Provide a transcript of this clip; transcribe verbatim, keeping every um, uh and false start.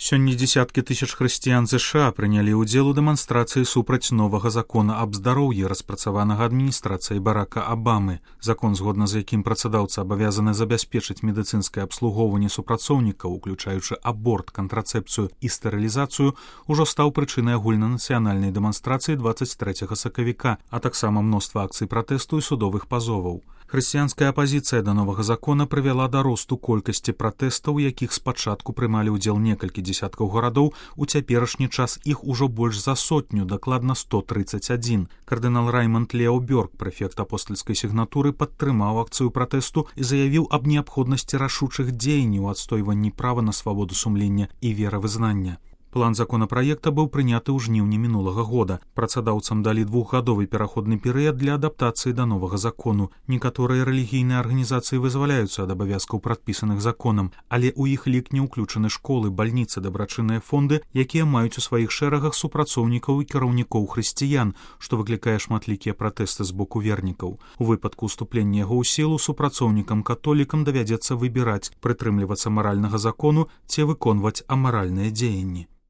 Сёння дзесяткі тысяч хрысціян ЗША прынялі ўдзел у дэманстрацыі супраць новага закона аб здароўі, распрацаванага адміністрацыяй Барака Абамы. Закон, згодна з якім працадаўцы абавязаны забяспечыць медыцынскае абслугоўванне супрацоўнікаў, уключаючы аборт, кантрацэпцыю і стэрылізацыю, ужо стаў прычынай агульнанацыянальнай дэманстрацыі дваццаць трэцяга сакавіка, а таксама мноства акцый пратэсту і судовых пазоваў. Хрысціянская апазіцыя да новага закона прывяла да росту колькасці пратэстаў, якіх спачатку прымалі ўдзел некалькі дзесяткаў гарадоў, у цяперашні час іх ужо больш за сотню, дакладна сто трыццаць адзін. Кардынал Раймонд Лео Бёрк, прэфект апостальскай сігнатуры, падтрымаў акцыю пратэсту і заявіў аб неабходнасці рашучых дзеянняў у адстойванні права на свабоду сумлення і веравызнання. План законапраекта быў прыняты ў жніўні мінулага года. Працадаўцам далі двухгадовы пераходны перыяд для адаптацыі да новага закону. Некаторыя рэлігійныя арганізацыі вызваляюцца ад абавязкаў, прадпісаных законам, але ў іх лік не ўключаны школы, бальніцы, дабрачынныя фонды, якія маюць у сваіх шэрагах супрацоўнікаў і кіраўнікоў хрысціян, што выклікае шматлікія пратэсты з боку вернікаў. У выпадку ўступлення яго ў сілу супрацоўнікам-католікам давядзецца выбіраць, прытрымлівацца маральнага закону ці выконваць амаральныя дзеянні.